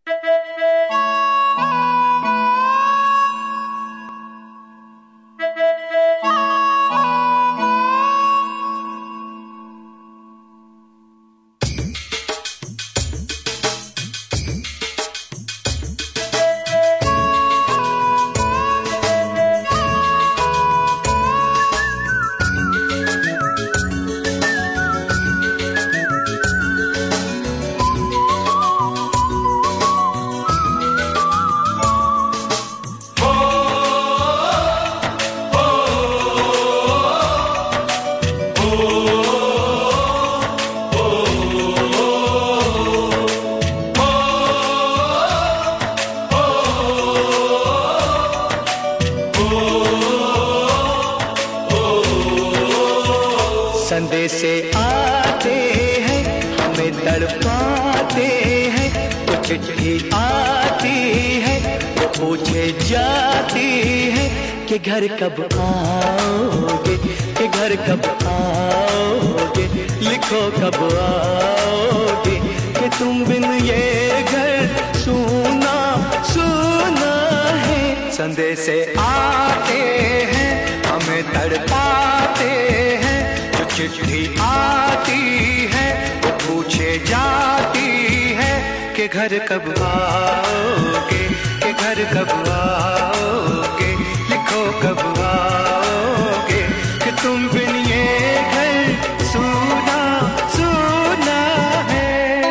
संदेशे आते हैं हमें तड़पाते हैं, कुछ चिट्ठी आती है वो पूछे जाती है कि घर कब आओगे, कि घर कब आओगे, लिखो कब आओगे, कि तुम बिन ये घर सूना सूना है। संदेशे आते हैं हमें तड़पाते हैं, चिट्ठी आती है वो पूछे जाती है कि घर कब आओगे, कि घर कब आओगे, लिखो कब आओगे, कि तुम बिन ये घर सूना सूना है।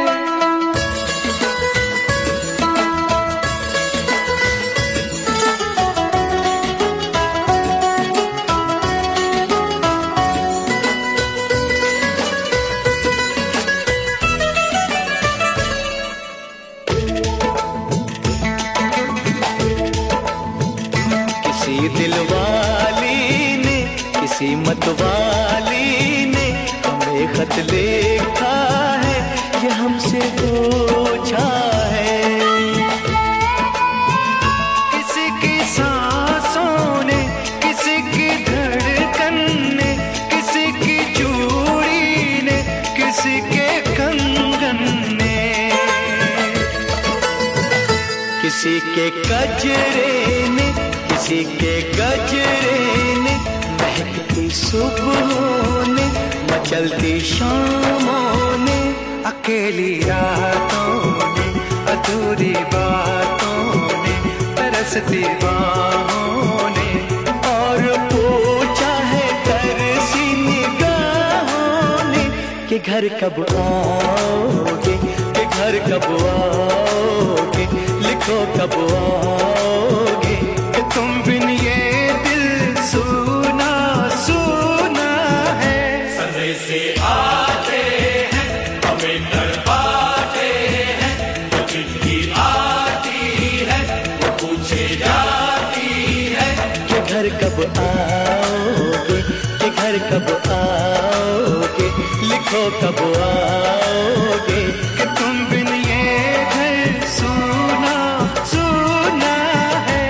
दिलवाली ने किसी मतवाली ने हमें खत लिखा है, ये हमसे पूछा है। किसी की सांसों ने, किसी की धड़कन ने, किसी की चूड़ी ने, किसी के कंगन ने, किसी के गजरे ने, किसी के गजरे ने, महकती सुबहों ने, मचलती शामों ने, अकेली रातों ने, अधूरी बातों ने, तरसती बाहों ने, और पूछा है तरसी निगाहों ने कि घर कब आओगे, कि घर कब आओगे, लिखो कब आओगे, तुम बिन ये दिल सूना सूना है। संदेशे आते हैं हमें तड़पाते हैं, वो चिट्ठी आती है वो पूछे जाती है कि घर कब आओगे, कि घर कब आओगे, लिखो कब आओगे, कि तुम बिन ये घर सूना सूना है।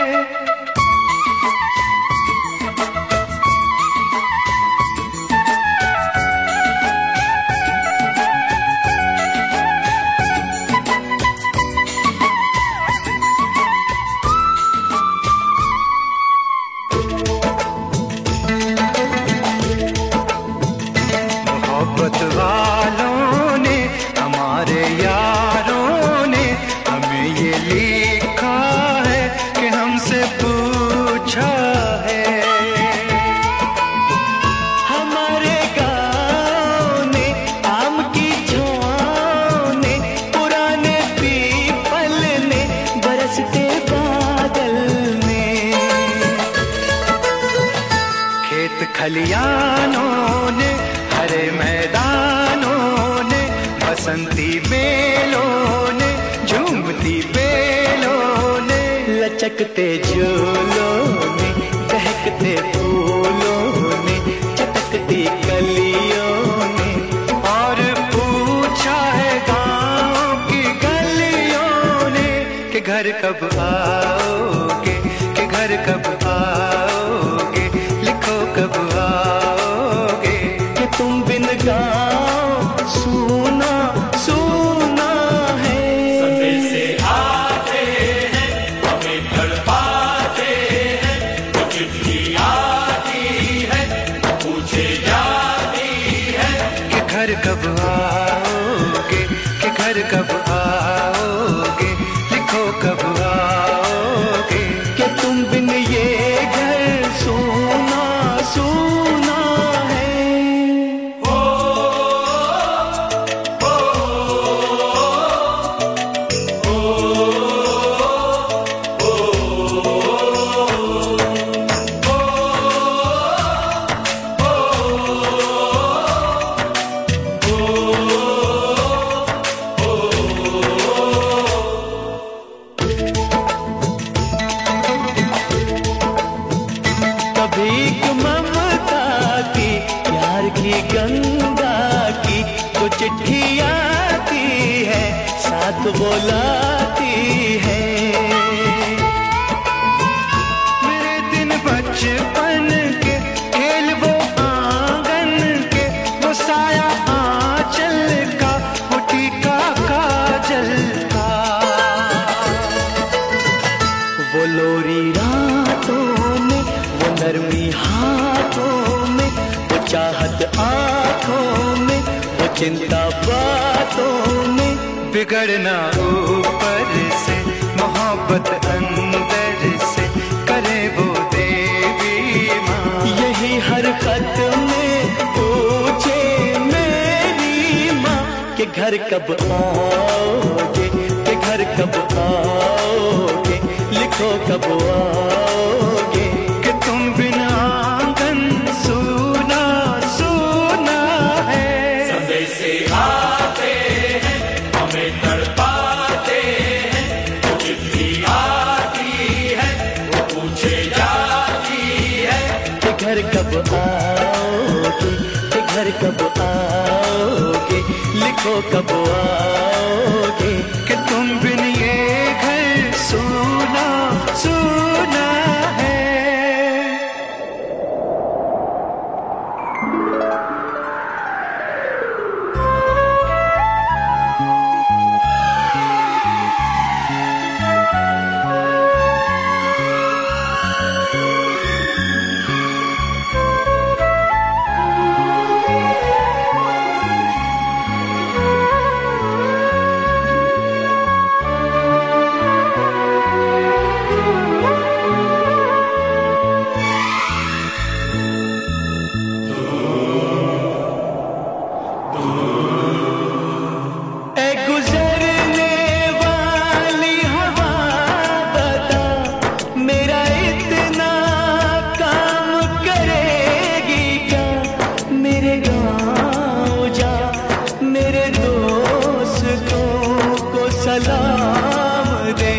मोहब्बत वालों ने, हमारे यारों ने हमें ये लिखा है कि हमसे पूछा है। हमारे गाँव ने, आम की छाँव ने, पुराने पीपल ने, बरसते बादल ने, खेत खलियानों ने, हरे मैदानों ने, बसंती बेलों ने, झूमती बेलों ने, लचकते झूलों ने, बहकते फूलों ने, चटकती कलियों ने, और पूछा है गाँव की गलियों ने कि घर कब आओगे, कि घर कब आओगे, लिखो कब आओगे, कि तुम बिन गाँव सूना सूना है। संदेशे गंगा की तो चिट्ठी आती है, साथ बोलाती है। मेरे दिन बचपन के खेल वो आंगन के, वो साया आंचल का, वो टीका काजल का, वो लोरी रातों में, वो नरमी हाथों में, वो चाहत आंखों में, वो चिंता बातों में। बिगड़ना ऊपर से, मोहब्बत अंदर से, करे वो देवी माँ। यही हरकत में पूछे मेरी माँ कि घर कब आओगे, कि घर कब आओगे, लिखो कब आओगे, कि तुम बिना आंगन सूना सूना है। संदेश आते हैं, हमें तड़पाते हैं, वो चिट्ठी आती है, वो पूछे जाती है कि घर कब आओगे, कि घर कब आओगे, लिखो कब आओगे, कि तुम बिन ये घर सूना सूना है। सलाम दे,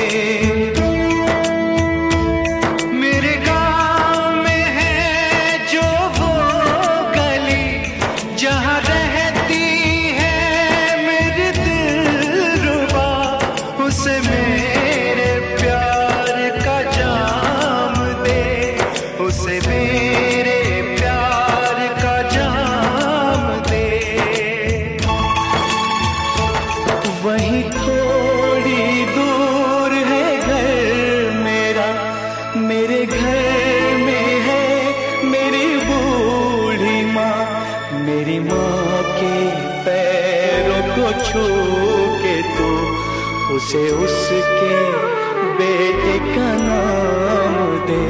मेरे गाँव में है जो वो गली, जहाँ रहती है मेरी दिलरुबा, उसे मेरे प्यार का जाम दे, उसे मेरे प्यार का जाम दे। वही थोड़ी दूर है घर मेरा, मेरे घर में है मेरी बूढ़ी माँ, मेरी माँ के पैरों को छू के तू उसे उसके बेटे का नाम दे।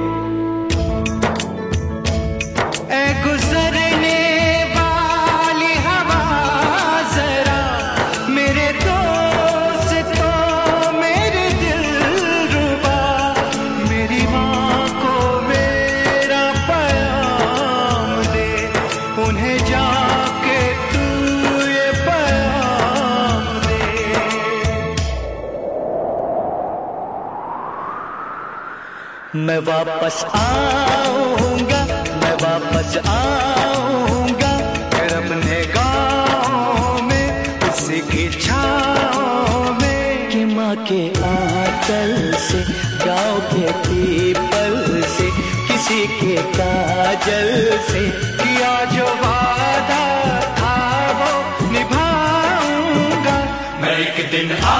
ऐ गुजरने वाली हवा जरा, मेरे दोस्तों मेरे दिलरुबा, मेरी माँ को मेरा पैगाम दे, उन्हें जाके तू ये पैगाम दे। मैं वापस आऊंगा, मैं वापस आऊंगा, फिर अपने गाँव में उसी की छाँव में, कि माँ के आंचल से, गाँव के पीपल से, किसी के काजल से, किया जो वादा था वो निभाऊंगा। मैं एक दिन